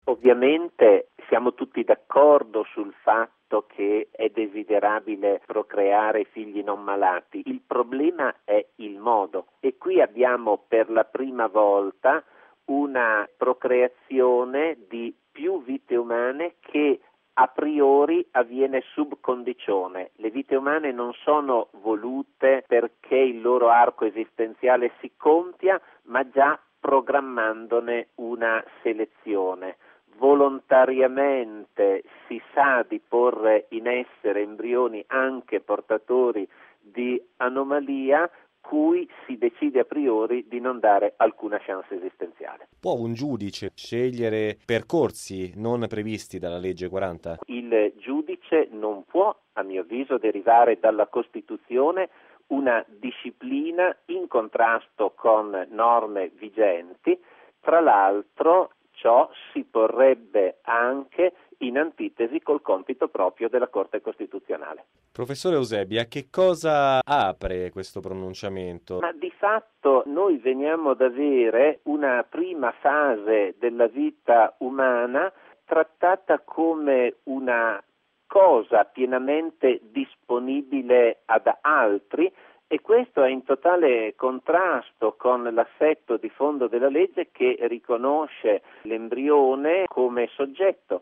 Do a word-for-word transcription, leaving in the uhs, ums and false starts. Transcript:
Ovviamente siamo tutti d'accordo sul fatto che è desiderabile procreare figli non malati. Il problema è il modo, e qui abbiamo per la prima volta una procreazione di più vite umane che a priori avviene sub condicione. Le vite umane non sono volute perché il loro arco esistenziale si compia, ma già programmandone una selezione. Volontariamente si sa di porre in essere embrioni anche portatori di anomalia, cui si decide a priori di non dare alcuna chance esistenziale. Può un giudice scegliere percorsi non previsti dalla legge quaranta? Il giudice non può, a mio avviso, derivare dalla Costituzione una disciplina in contrasto con norme vigenti. Tra l'altro, ciò si porrebbe anche in antitesi col compito proprio della Corte Costituzionale. Professore Eusebia, che cosa apre questo pronunciamento? Ma di fatto noi veniamo ad avere una prima fase della vita umana trattata come una cosa pienamente disponibile ad altri, e questo è in totale contrasto con l'assetto di fondo della legge, che riconosce l'embrione come soggetto.